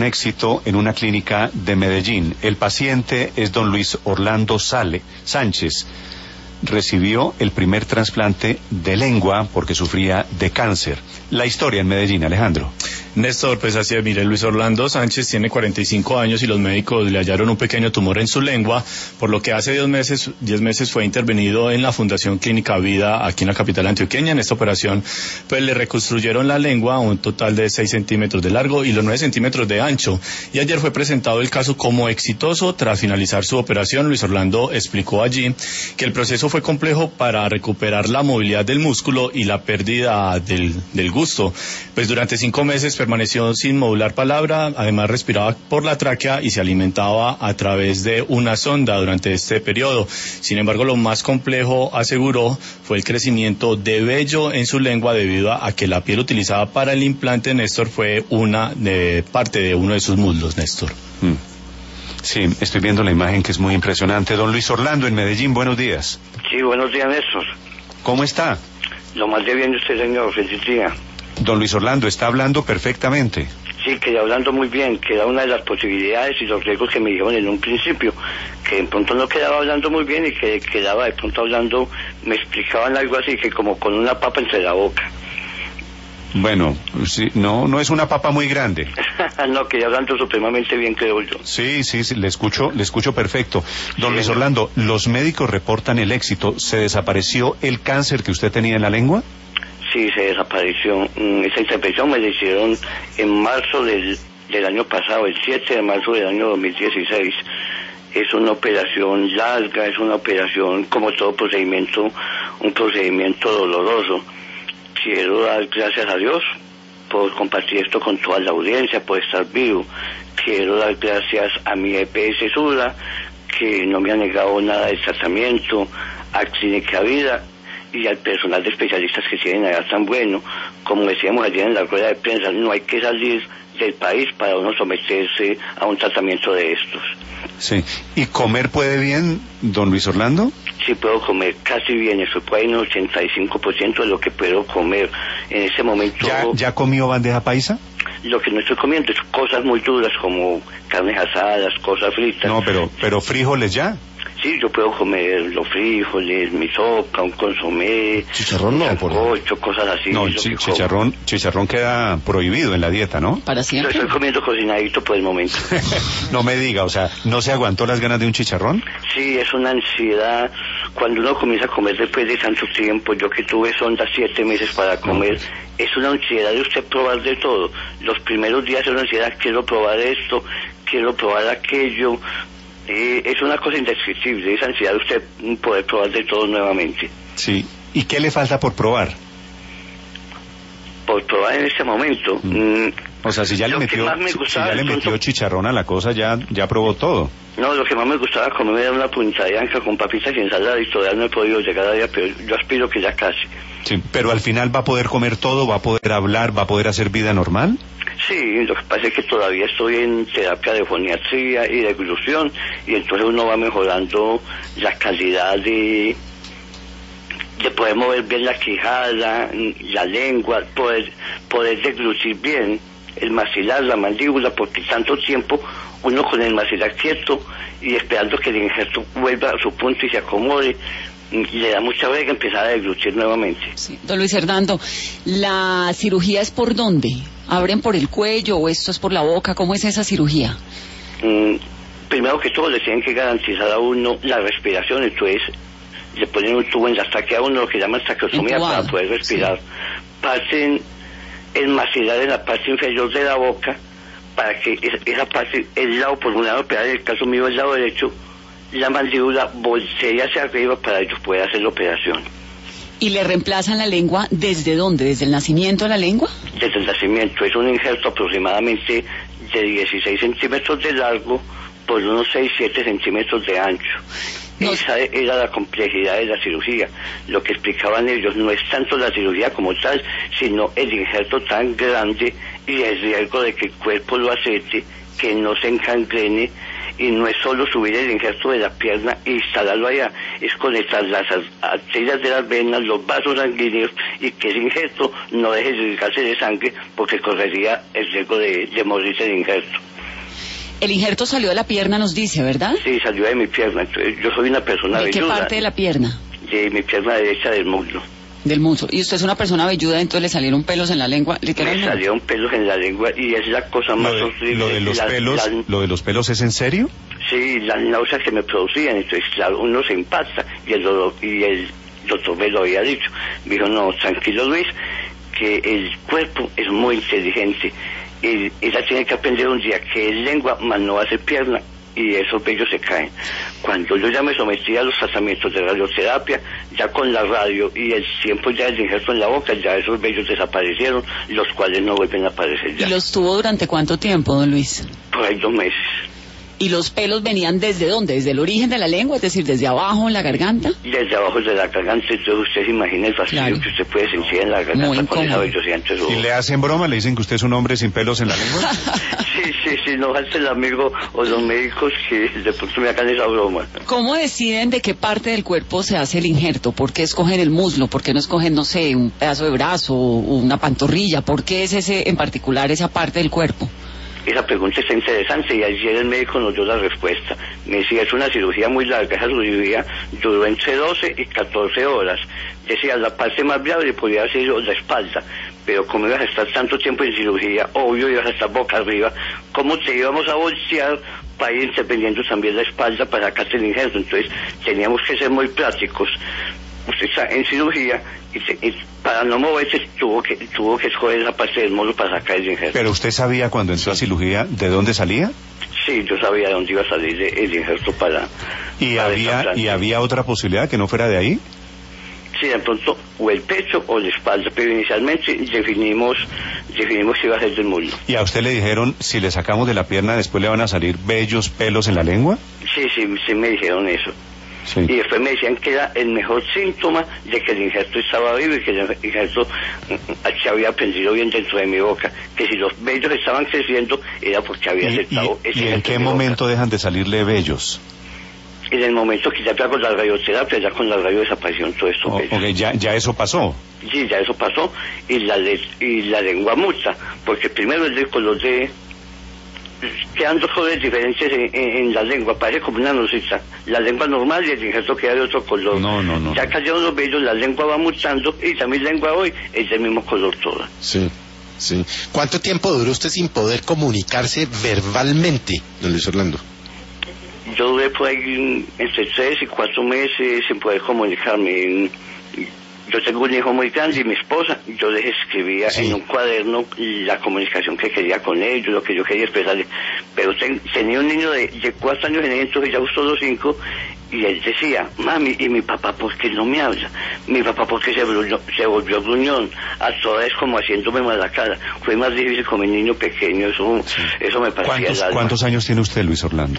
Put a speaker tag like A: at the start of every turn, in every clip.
A: éxito en una clínica de Medellín. El paciente es don Luis Orlando Sánchez. Recibió el primer trasplante de lengua porque sufría de cáncer. La historia en Medellín, Alejandro.
B: Néstor, pues así es, mire, Luis Orlando Sánchez tiene 45 años y los médicos le hallaron un pequeño tumor en su lengua, por lo que hace 10 meses fue intervenido en la Fundación Clínica Vida aquí en la capital antioqueña. En esta operación, pues le reconstruyeron la lengua a un total de 6 centímetros de largo y los 9 centímetros de ancho. Y ayer fue presentado el caso como exitoso. Tras finalizar su operación, Luis Orlando explicó allí que el proceso fue complejo para recuperar la movilidad del músculo y la pérdida del gusto. Pues durante 5 meses permaneció sin modular palabra, además respiraba por la tráquea y se alimentaba a través de una sonda durante este periodo. Sin embargo, lo más complejo, aseguró, fue el crecimiento de vello en su lengua debido a que la piel utilizada para el implante, Néstor, fue parte de uno de sus muslos, Néstor.
A: Sí, estoy viendo la imagen que es muy impresionante. Don Luis Orlando en Medellín, buenos días.
C: Sí, buenos días, Néstor.
A: ¿Cómo está?
C: Lo más de bien usted, señor, feliz día.
A: Don Luis Orlando, está hablando perfectamente.
C: Sí, quedé hablando muy bien, que era una de las posibilidades y los riesgos que me dijeron en un principio, que de pronto no quedaba hablando muy bien y que quedaba de pronto hablando, me explicaban algo así, que como con una papa entre la boca.
A: Bueno, sí, no es una papa muy grande.
C: No, quedé hablando supremamente bien, creo yo.
A: Sí, le escucho perfecto. Don Luis Orlando, los médicos reportan el éxito. ¿Se desapareció el cáncer que usted tenía en la lengua?
C: Sí, se desapareció. Esa intervención me la hicieron en marzo del año pasado, el 7 de marzo del año 2016. Es una operación larga, es una operación, como todo procedimiento, un procedimiento doloroso. Quiero dar gracias a Dios por compartir esto con toda la audiencia, por estar vivo. Quiero dar gracias a mi EPS Sura, que no me ha negado nada de tratamiento, a Clínica Vida y al personal de especialistas que tienen allá tan bueno. Como decíamos ayer en la rueda de prensa, no hay que salir del país para uno someterse a un tratamiento de estos.
A: Sí. ¿Y comer puede bien, don Luis Orlando?
C: Sí, puedo comer casi bien, eso puede ir un 85% de lo que puedo comer en ese momento.
A: ¿Ya comió bandeja paisa?
C: Lo que no estoy comiendo es cosas muy duras como carnes asadas, cosas fritas.
A: No, pero frijoles ya.
C: Sí, yo puedo comer los frijoles, mi sopa, un consomé,
B: chicharrón no,
C: sancocho, cosas así.
A: No, chicharrón queda prohibido en la dieta, ¿no?
D: Para siempre.
C: Lo estoy comiendo cocinadito por el momento.
A: No me diga, o sea, ¿no se aguantó las ganas de un chicharrón?
C: Sí, es una ansiedad. Cuando uno comienza a comer después de tanto tiempo, yo que tuve sonda 7 meses para comer, es una ansiedad de usted probar de todo. Los primeros días es una ansiedad, quiero probar esto, quiero probar aquello. Es una cosa indescriptible, esa ansiedad de usted poder probar de todo nuevamente.
A: Sí, ¿y qué le falta por probar?
C: Por probar en este momento.
A: O sea, si ya le metió chicharrón a la cosa, ya probó todo.
C: No, lo que más me gustaba comer era una punta de anca con papitas y ensalada y todavía no he podido llegar allá, pero yo aspiro que ya casi.
A: Sí, pero al final va a poder comer todo, va a poder hablar, va a poder hacer vida normal.
C: Sí, lo que pasa es que todavía estoy en terapia de foniatría y de glusión y entonces uno va mejorando la calidad de poder mover bien la quijada, la lengua, poder deglutir bien el maxilar, la mandíbula, porque tanto tiempo uno con el maxilar quieto y esperando que el injerto vuelva a su punto y se acomode, le da mucha brega empezar a deglutir nuevamente.
D: Sí. Don Luis Hernando, ¿la cirugía es por dónde? ¿Abren por el cuello o esto es por la boca? ¿Cómo es esa cirugía?
C: Primero que todo le tienen que garantizar a uno la respiración, entonces le ponen un tubo en la tráquea a uno, lo que llaman traqueostomía, para poder respirar. Sí. Pasen el maxilar en la parte inferior de la boca para que esa parte, el lado pulmonar, en el caso mío el lado derecho, la mandíbula voltea hacia arriba para ellos poder hacer la operación.
D: ¿Y le reemplazan la lengua desde dónde? ¿Desde el nacimiento de la lengua?
C: Desde el nacimiento. Es un injerto aproximadamente de 16 centímetros de largo por unos 6-7 centímetros de ancho. Esa era la complejidad de la cirugía. Lo que explicaban ellos no es tanto la cirugía como tal, sino el injerto tan grande y el riesgo de que el cuerpo lo acepte, que no se encangrene, y no es solo subir el injerto de la pierna e instalarlo allá, es conectar las arterias de las venas, los vasos sanguíneos, y que ese injerto no deje de irrigarse de sangre porque correría el riesgo de morirse el injerto.
D: El injerto salió de la pierna, nos dice, ¿verdad?
C: Sí, salió de mi pierna. Entonces, yo soy una persona
D: ¿De
C: velluda.
D: qué parte de la pierna?
C: De mi pierna derecha del muslo.
D: Del muslo. Y usted es una persona velluda, entonces le salieron pelos en la lengua,
C: Me
D: literalmente.
C: salieron pelos en la lengua y es la cosa más horrible.
A: Lo de los pelos es en serio?
C: Sí, las náuseas que me producían. Entonces, claro, uno se impacta y el doctor me lo había dicho. Me dijo, no, tranquilo Luis, que el cuerpo es muy inteligente. Ella tiene que aprender un día que es lengua, más no hace pierna, y esos vellos se caen. Cuando yo ya me sometí a los tratamientos de radioterapia, ya con la radio y el tiempo ya del injerto en la boca, ya esos vellos desaparecieron, los cuales no vuelven a aparecer ya.
D: ¿Y los tuvo durante cuánto tiempo, don Luis?
C: Por ahí 2 meses.
D: ¿Y los pelos venían desde dónde? ¿Desde el origen de la lengua? Es decir, ¿desde abajo en la garganta?
C: Desde abajo de la garganta, entonces usted se imagina el fastidio
D: Claro.
C: que usted puede sentir en la garganta
D: Muy
C: con esa
D: incómodo.
C: vellosidad entre sus
A: ¿Y
C: ojos.
A: le hacen broma? ¿Le dicen que usted es un hombre sin pelos en la lengua?
C: Sí, no hace el amigo o los médicos que de pronto me hagan esa broma.
D: ¿Cómo deciden de qué parte del cuerpo se hace el injerto? ¿Por qué escogen el muslo? ¿Por qué no escogen, no sé, un pedazo de brazo o una pantorrilla? ¿Por qué es ese en particular esa parte del cuerpo?
C: Esa pregunta está interesante y ayer el médico nos dio la respuesta. Me decía, es una cirugía muy larga, esa cirugía duró entre 12 y 14 horas. Decía, la parte más viable podría ser la espalda, pero como ibas a estar tanto tiempo en cirugía, obvio ibas a estar boca arriba, ¿cómo te íbamos a voltear para ir interviniendo también la espalda para sacarte el injerto? Entonces teníamos que ser muy prácticos. Usted está en cirugía y para no moverse tuvo que escoger esa parte del muslo para sacar el injerto.
A: ¿Pero usted sabía cuando entró a cirugía de dónde salía?
C: Sí, yo sabía de dónde iba a salir el injerto para...
A: ¿Y
C: para
A: había otra posibilidad que no fuera de ahí?
C: Sí, de pronto, o el pecho o la espalda, pero inicialmente definimos que iba a ser del muslo.
A: ¿Y a usted le dijeron, si le sacamos de la pierna, después le van a salir vellos, pelos en la lengua?
C: Sí me dijeron eso.
A: Sí.
C: Y después me decían que era el mejor síntoma de que el injerto estaba vivo y que el injerto se había aprendido bien dentro de mi boca. Que si los vellos estaban creciendo era porque había aceptado ese
A: ¿Y en
C: injerto
A: qué
C: mi boca.
A: momento dejan de salirle vellos?
C: En el momento que ya hago la radioterapia, ya con la radio desaparecieron todo esto.
A: Ok, ya eso pasó.
C: Sí, ya eso pasó. Y la lengua mucha, porque primero el de color de... Quedan 2 colores diferentes en la lengua, parece como una nucita. La lengua normal y el injerto queda de otro color.
A: No.
C: Ya cayeron los vellos, la lengua va mutando y también la lengua hoy es del mismo color toda.
E: Sí. ¿Cuánto tiempo duró usted sin poder comunicarse verbalmente, don Luis Orlando?
C: Yo duré por ahí entre 3 y 4 meses sin poder comunicarme. Yo tengo un hijo muy grande y mi esposa, yo les escribía en un cuaderno la comunicación que quería con ellos, lo que yo quería expresarles. Pero tenía un niño de 4 años en entonces ya gustó los 5, y él decía, mami, ¿y mi papá por qué no me habla? Mi papá por qué se volvió gruñón, a toda vez como haciéndome mala cara. Fue más difícil con mi niño pequeño, eso me parecía el alma.
A: ¿Cuántos años tiene usted, Luis Orlando?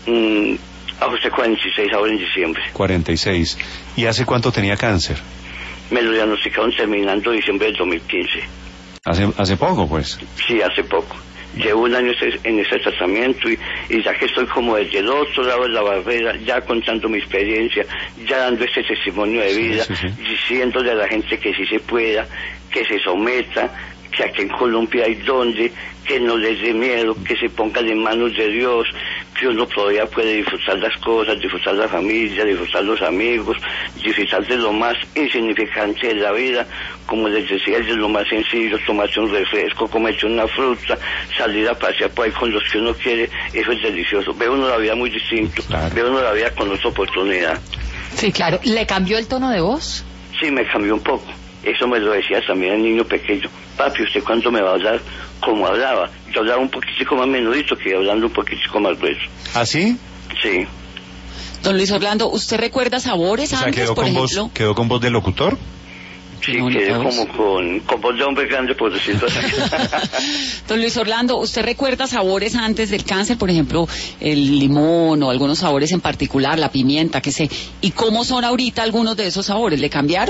C: A usted 46 ahora en diciembre.
A: 46. ¿Y hace cuánto tenía cáncer?
C: Me lo diagnosticaron terminando diciembre del 2015.
A: Hace poco, pues.
C: Sí, hace poco. Llevo 1 año en ese tratamiento y ya que estoy como desde el otro lado de la barrera, ya contando mi experiencia, ya dando este testimonio de vida, diciéndole a la gente que sí se pueda, que se someta, que aquí en Colombia hay donde, que no les dé miedo, que se pongan en manos de Dios, que uno todavía puede disfrutar las cosas, disfrutar la familia, disfrutar los amigos, disfrutar de lo más insignificante de la vida, como les decía, de lo más sencillo, tomarse un refresco, comerse una fruta, salir a pasear por ahí con los que uno quiere, eso es delicioso. Ve uno la vida muy distinto, ve uno la vida con otra oportunidad.
F: Sí, claro. ¿Le cambió el tono de voz?
C: Sí, me cambió un poco. Eso me lo decía también el niño pequeño. Papi, ¿usted cuándo me va a hablar como hablaba? Yo hablaba un poquitico más menudito que hablando un poquitico más grueso.
A: ¿Ah, sí?
C: Sí.
D: Don Luis Orlando, ¿usted recuerda sabores
A: O sea,
D: antes, por ejemplo?
A: ¿Quedó con voz de locutor?
C: Sí,
D: No,
C: quedé
D: no,
C: como con voz de hombre grande, por decirlo así.
D: Don Luis Orlando, ¿usted recuerda sabores antes del cáncer? Por ejemplo, el limón o algunos sabores en particular, la pimienta, qué sé. ¿Y cómo son ahorita algunos de esos sabores? ¿Le cambiaron?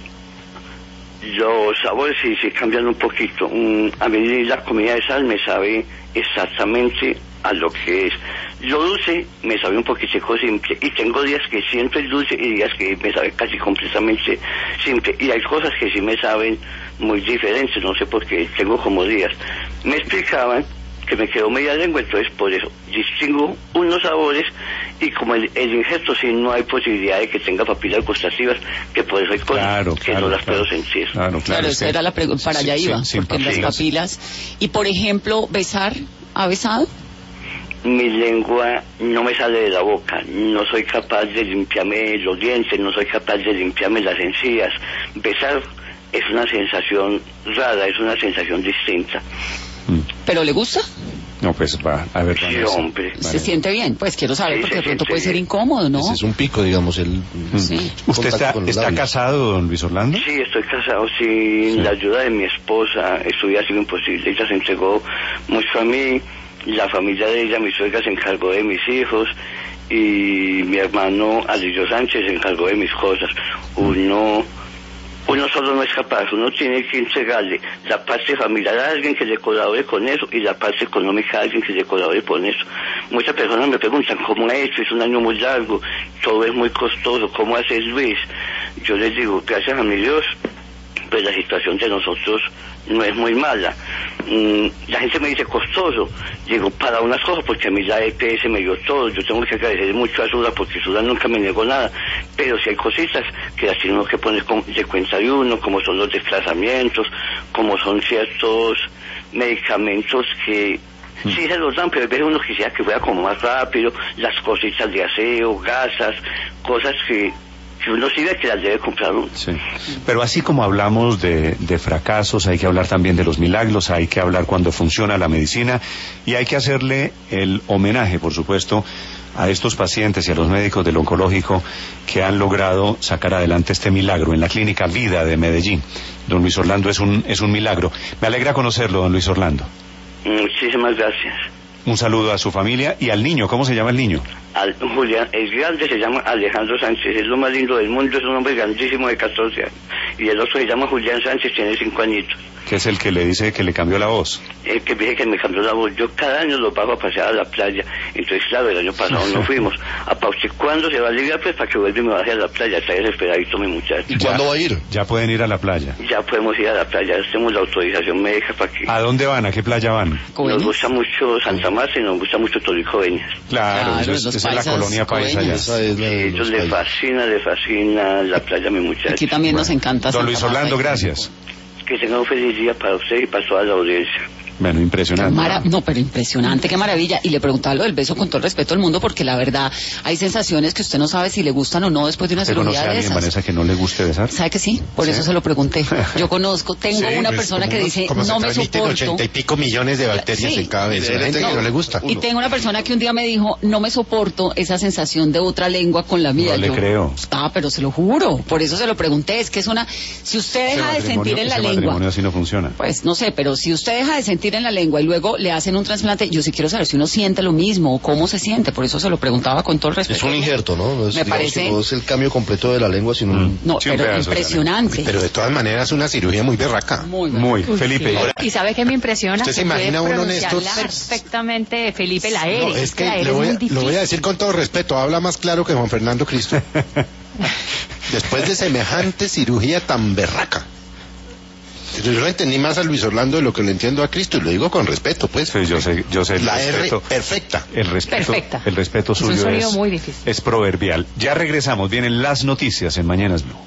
C: Los sabores sí cambian un poquito. A mí la comida de sal me sabe exactamente a lo que es. Lo dulce me sabe un poquitico simple y tengo días que siento el dulce y días que me sabe casi completamente simple. Y hay cosas que sí me saben muy diferentes, no sé por qué, tengo como días. Me explicaban que me quedó media lengua, entonces por eso distingo unos sabores, y como el injerto sí no hay posibilidad de que tenga papilas gustativas, que por eso hay cosas que no las puedo sentir.
D: Claro, esa era la pregunta, para allá iba, porque en las papilas. Y por ejemplo, besar, ¿ha besado?
C: Mi lengua no me sale de la boca, no soy capaz de limpiarme los dientes, no soy capaz de limpiarme las encías. Besar es una sensación rara, es una sensación distinta.
D: ¿Pero le gusta?
A: No, pues va a ver.
C: Sí, hombre.
D: ¿Se siente bien? Pues quiero saber, porque de pronto puede ser incómodo, ¿no?
E: Ese es un pico, digamos.
D: Sí.
A: ¿Usted está casado, don Luis Orlando?
C: Sí, estoy casado. Sin la ayuda de mi esposa, esto hubiera sido imposible. Ella se entregó mucho a mí. La familia de ella, mi suegra, se encargó de mis hijos, y mi hermano Alillo Sánchez se encargó de mis cosas. Uno solo no es capaz, uno tiene que entregarle la parte familiar a alguien que le colabore con eso, y la parte económica a alguien que le colabore con eso. Muchas personas me preguntan cómo ha hecho, es un año muy largo, todo es muy costoso, ¿cómo hace Luis? Yo les digo, gracias a mi Dios, pues la situación de nosotros no es muy mala. La gente me dice costoso, digo, para unas cosas, porque a mí la EPS me dio todo. Yo tengo que agradecer mucho a Sura, porque Sura nunca me negó nada, pero si hay cositas que las tiene uno que poner de cuenta de uno, como son los desplazamientos, como son ciertos medicamentos que sí se los dan, pero a veces uno quisiera que fuera como más rápido, las cositas de aseo, gasas, cosas que uno sí ve que las debe comprar uno.
A: Sí. Pero así como hablamos de fracasos, hay que hablar también de los milagros, hay que hablar cuando funciona la medicina, y hay que hacerle el homenaje, por supuesto, a estos pacientes y a los médicos del oncológico que han logrado sacar adelante este milagro en la Clínica Vida de Medellín. Don Luis Orlando es un milagro. Me alegra conocerlo, don Luis Orlando.
C: Muchísimas gracias.
A: Un saludo a su familia y al niño. ¿Cómo se llama el niño?
C: Julián, el grande se llama Alejandro Sánchez, es lo más lindo del mundo, es un hombre grandísimo de 14 años. Y el otro se llama Julián Sánchez, tiene 5 añitos.
A: Que es el que le dice que le cambió la voz.
C: El que dije que me cambió la voz. Yo cada año lo bajo a pasear a la playa. Entonces, claro, el año pasado no fuimos. A Pauche, ¿cuándo se va a ligar? Pues para que vuelva y me baje a la playa. Está desesperadito mi muchacho.
E: ¿Y cuándo va a ir?
A: Ya pueden ir a la playa.
C: Ya podemos ir a la playa. Tenemos la autorización médica para que...
A: ¿A dónde van? ¿A qué playa van?
C: Nos gusta mucho Santa Marta y nos gusta mucho Toricoveñas.
A: Claro, esa es la colonia paisa allá.
C: Ellos le fascina la playa a mi muchacho.
D: Aquí también nos encanta.
A: Don Luis Orlando, gracias.
C: Que tenga un feliz día para usted y para toda la audiencia.
A: Bueno, impresionante.
D: No, pero impresionante, qué maravilla. Y le preguntaba lo del beso con todo el respeto del mundo, porque la verdad hay sensaciones que usted no sabe si le gustan o no después de una cirugía de esas.
A: ¿Conoce a alguien, Vanessa, que no le guste besar?
D: ¿Sabe que sí? Por eso se lo pregunté. Yo tengo una persona que dice, no me soporto.
E: 80 y pico millones de bacterias en cada beso. Hay gente que no le gusta.
D: Y tengo una persona que un día me dijo, no me soporto esa sensación de otra lengua con la mía.
A: No le creo.
D: Pero se lo juro. Por eso se lo pregunté. Es que es una... Si usted deja de sentir en la lengua...
A: Ese matrimonio así no funciona.
D: Pues no sé, pero si usted deja de sentir en la lengua y luego le hacen un trasplante, yo sí quiero saber si uno siente lo mismo o cómo se siente, por eso se lo preguntaba con todo el respeto.
E: Es un injerto, ¿no? No es,
D: me parece...
E: no es el cambio completo de la lengua, sino
D: No, pero impresionante.
E: Pero de todas maneras es una cirugía muy berraca.
A: Muy. Felipe.
F: Sí. ¿Y sabe qué me impresiona?
E: ¿Usted se imagina uno en estos?
F: Perfectamente, Felipe, la R.
E: No, es que lo voy a decir con todo respeto, habla más claro que Juan Fernando Cristo. Después de semejante cirugía tan berraca. Yo lo entendí más a Luis Orlando de lo que le entiendo a Cristo, y lo digo con respeto, pues.
A: Sí, yo sé.
E: La R perfecta.
A: El respeto
F: Perfecta.
A: suyo
F: es un sonido muy difícil.
A: es proverbial. Ya regresamos, vienen las noticias en Mañanas Blue.